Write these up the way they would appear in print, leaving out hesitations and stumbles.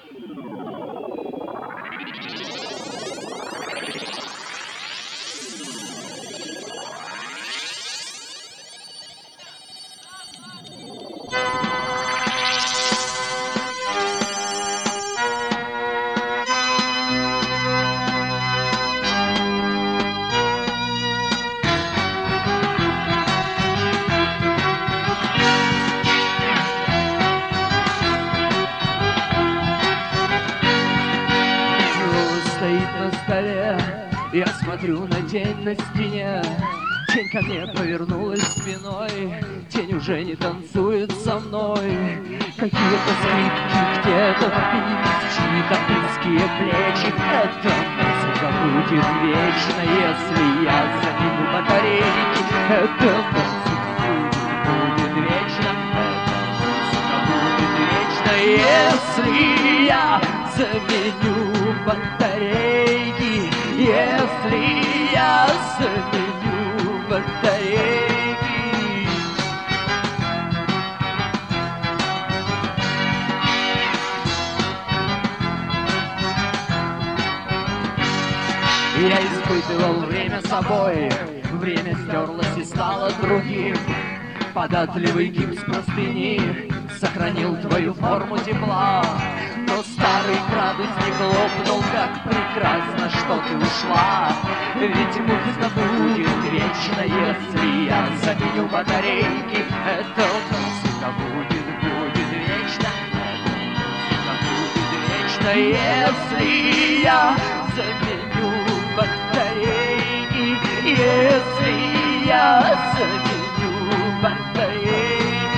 Я смотрю на тень на стене, тень ко мне повернулась спиной, тень уже не танцует со мной. Какие-то скрипки где-то впились, чьи-то узкие плечи. Эта музыка будет вечно, если я заменю батарейки. Эта музыка будет вечно, эта музыка будет вечно, если я заменю батарейки. Если я заменю батарейки. Я испытывал время собой, время стерлось и стало другим. Податливый гипс простыни сохранил твою форму тепла, но старый градусник лопнул, как прекрасно, что ты ушла. Ведь музыка будет вечно, если я заменю батарейки. Эта музыка будет вечно, эта музыка будет вечно, если я заменю батарейки. Если я заменю батарейки.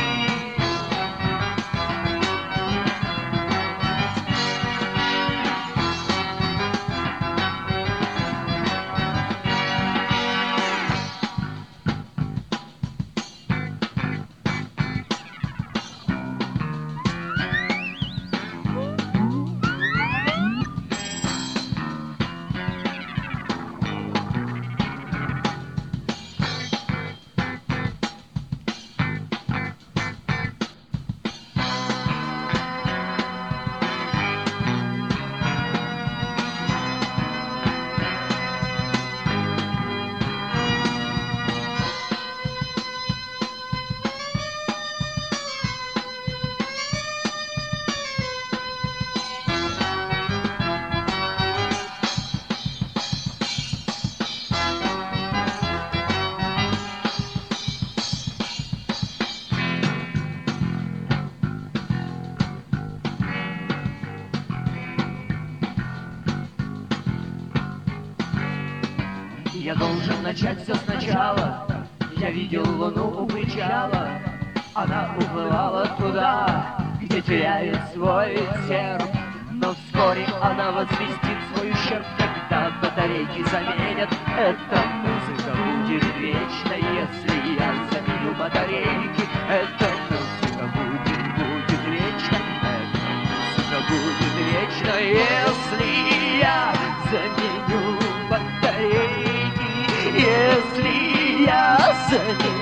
Я должен начать все сначала. Я видел луну у причала. Она уплывала туда, где теряет свой серп. Но вскоре она возвестит свой ущерб, когда батарейки заменят. Эта музыка будет вечно, если я заменю батарейки. Эта музыка будет вечно, эта музыка будет вечно, если я заменю батарейки. Если я заменю